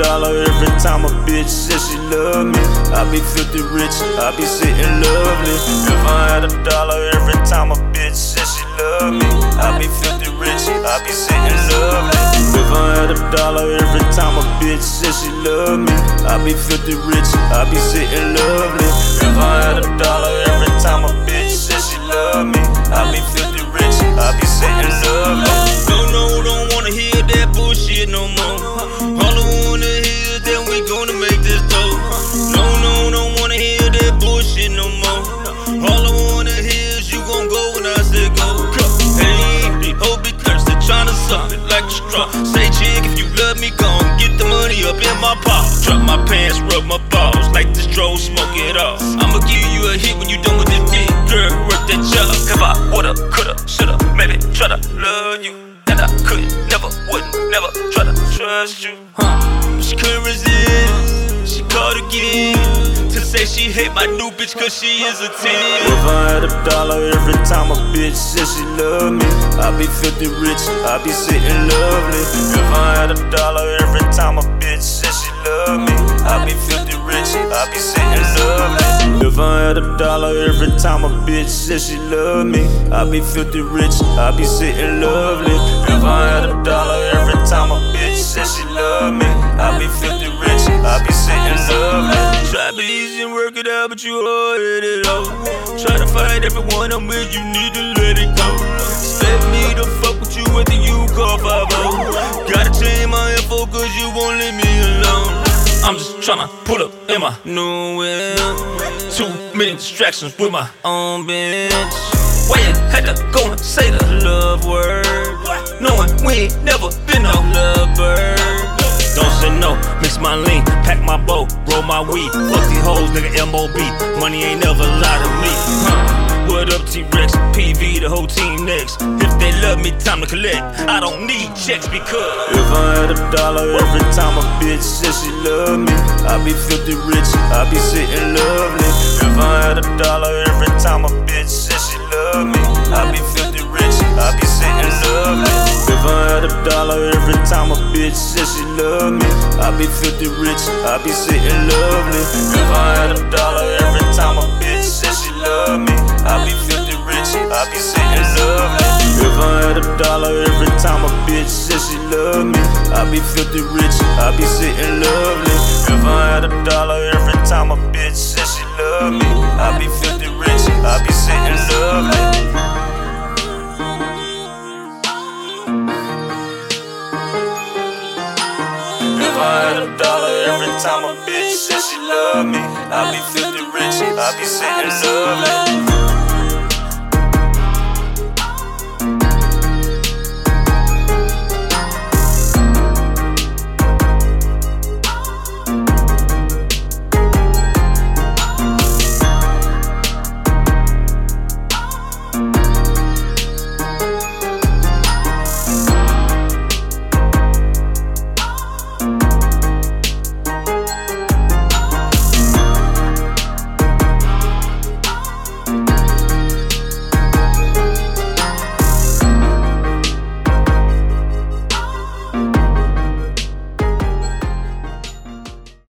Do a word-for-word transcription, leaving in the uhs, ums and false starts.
dollar every time a bitch says she love me. I be filthy rich, I be sitting lovely. If I had a dollar every time a bitch says she love me, I be filthy rich, I be sitting lovely. If I had a dollar every time a bitch says she love me, I be filthy rich, I be sitting lovely. If I had a dollar every time a bitch says she love me, I be filthy rich, I be sitting lovely. No, no, don't wanna hear that bullshit no more. All I wanna hear is that we gonna make this dough. No, no, don't wanna hear that bullshit no more. All I wanna hear is you gon' go when I say go. Hey, they hope be thirsty, tryna suck it like a straw. Say chick, if you love me, gon' get the money up in my paw. Drop my pants, rub my balls, like this drove, smoke it off. I'ma give you a hit when you done with this dick, girl, work that job. If I woulda, coulda, shoulda, maybe tryna love you, and I couldn't, never, wouldn't, never tryna trust you. Huh? She couldn't resist, she called again to say she hate my new bitch cause she is a ten. If I had a dollar every time a bitch says she love me, I be filthy rich, I be sitting lovely. If I had a dollar every time a bitch says she love me, I be filthy rich, I be sitting lovely. If I had a dollar every time a bitch says she love me, I be filthy rich, I be sitting lovely. If I had a dollar every time a bitch says she love me, I be filthy rich, I be sitting lovely. Try to be easy and work it out, but you already low. Try to fight everyone I'm with, you need to let it go. Expect me to fuck with you whether you call five oh. Gotta change my info cause you won't leave me alone. I'm just tryna pull up in my new whip. Too many distractions with my own bitch. Why you had to go and say the love word, knowing we ain't never been no lovebird. Don't say no, mix my lean, pack my bow, roll my weed. Fuck these hoes, nigga, M O B. Money ain't never lie to me. Huh. What up, T-Rex? P V, the whole team next. If they love me, time to collect. I don't need checks because if I had a dollar every time a bitch says she love me, I be filthy rich, I be sitting lovely. If I had a dollar every time a bitch says she love me, I be filthy rich, I be sitting lovely. If I had a dollar every time a bitch says she love me, I be filthy rich, I be sitting lovely. If I had a dollar every time a bitch says she love me, I be filthy rich, I be sitting lovely. If I had a dollar every time a bitch says she love me, I be filthy rich, I be sitting lovely. If I had a dollar every time a bitch says she love me, I be filthy rich, I be sitting lovely. If I had a dollar every time a bitch says she love me, I be filthy rich, I be sitting